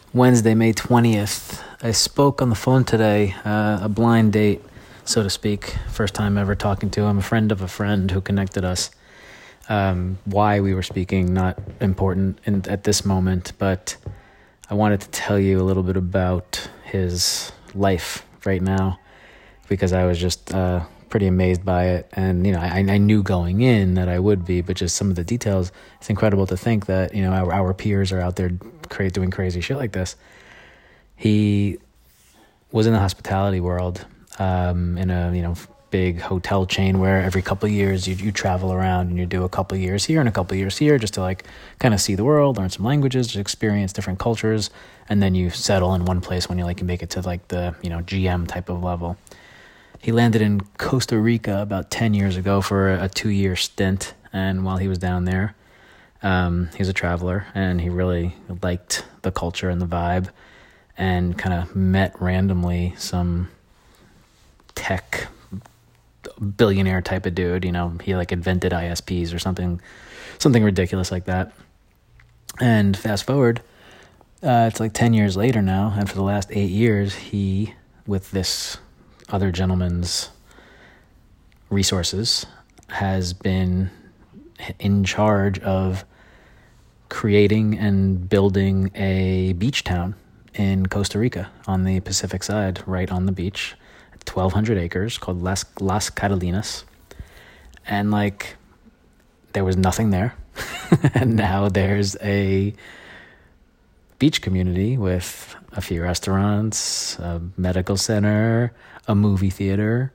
Wednesday, May 20th. I spoke on the phone today, a blind date, so to speak. First time ever talking to him, a friend of a friend who connected us. Why we were speaking, not important at this moment, but I wanted to tell you a little bit about his life right now, because I was just pretty amazed by it. And, I knew going in that I would be, but just some of the details, it's incredible to think that, our peers are out there doing crazy shit like this. He was in the hospitality world, in a, big hotel chain where every couple of years you travel around and you do a couple of years here and a couple of years here just to kind of see the world, learn some languages, just experience different cultures. And then you settle in one place when you make it to the, GM type of level. He landed in Costa Rica about 10 years ago for a 2-year stint. And while he was down there, he was a traveler and he really liked the culture and the vibe, and kind of met randomly some tech billionaire type of dude. He invented ISPs or something ridiculous like that. And fast forward, it's 10 years later now, and for the last 8 years, he, with this other gentleman's resources, has been in charge of creating and building a beach town in Costa Rica on the Pacific side, right on the beach, 1,200 acres, called Las Catalinas. And there was nothing there. And now there's a beach community with a few restaurants, a medical center, a movie theater,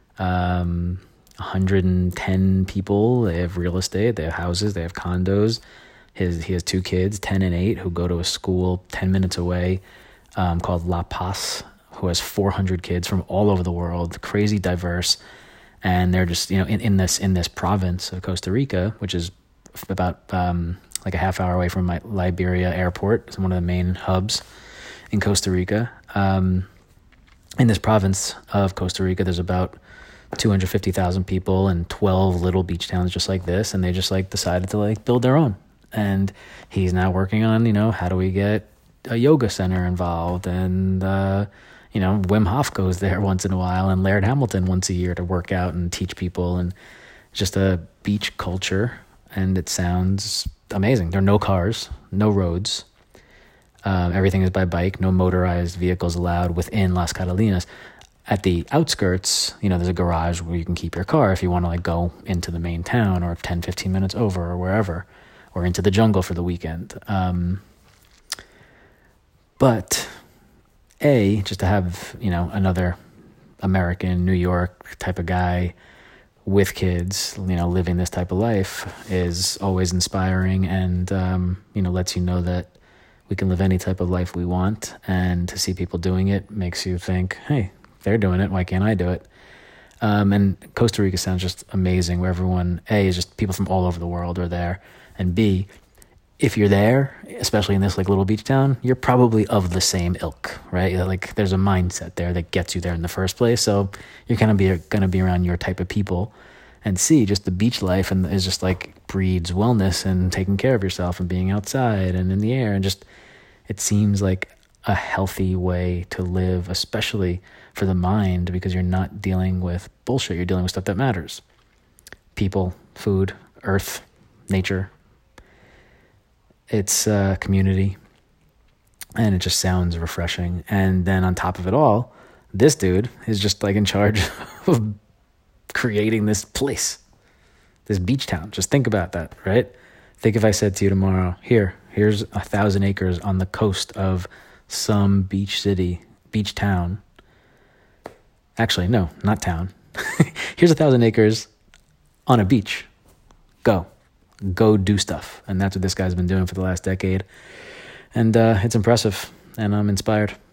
110 people. They have real estate, they have houses, they have condos. He has 2 kids, 10 and 8, who go to a school 10 minutes away, called La Paz, who has 400 kids from all over the world, crazy diverse. And they're just, in this province of Costa Rica, which is about a half hour away from my Liberia airport. It's one of the main hubs in Costa Rica. In this province of Costa Rica, there's about 250,000 people and 12 little beach towns just like this. And they just decided to build their own. And he's now working on, how do we get a yoga center involved? And, Wim Hof goes there once in a while, and Laird Hamilton once a year to work out and teach people, and just a beach culture. And it sounds amazing. There are no cars, no roads. Everything is by bike, no motorized vehicles allowed within Las Catalinas. At the outskirts, there's a garage where you can keep your car if you want to go into the main town, or 10, 15 minutes over, or wherever, or into the jungle for the weekend. But just to have, another American, New York type of guy with kids, living this type of life is always inspiring, and, lets you know that we can live any type of life we want. And to see people doing it makes you think, hey, they're doing it, why can't I do it? And Costa Rica sounds just amazing, where everyone, is just people from all over the world are there. And B, if you're there, especially in this little beach town, you're probably of the same ilk, right? There's a mindset there that gets you there in the first place. So you're going to be around your type of people, and see just the beach life, and is just breeds wellness and taking care of yourself and being outside and in the air, and just it seems like a healthy way to live, especially for the mind, because you're not dealing with bullshit. You're dealing with stuff that matters: people, food, earth, nature. It's community, and it just sounds refreshing. And then on top of it all, this dude is just in charge of creating this place, this beach town. Just think about that, right? Think if I said to you tomorrow, here's 1,000 acres on the coast of some beach town. Actually, no, not town. Here's 1,000 acres on a beach. Go do stuff. And that's what this guy's been doing for the last decade. And it's impressive, and I'm inspired.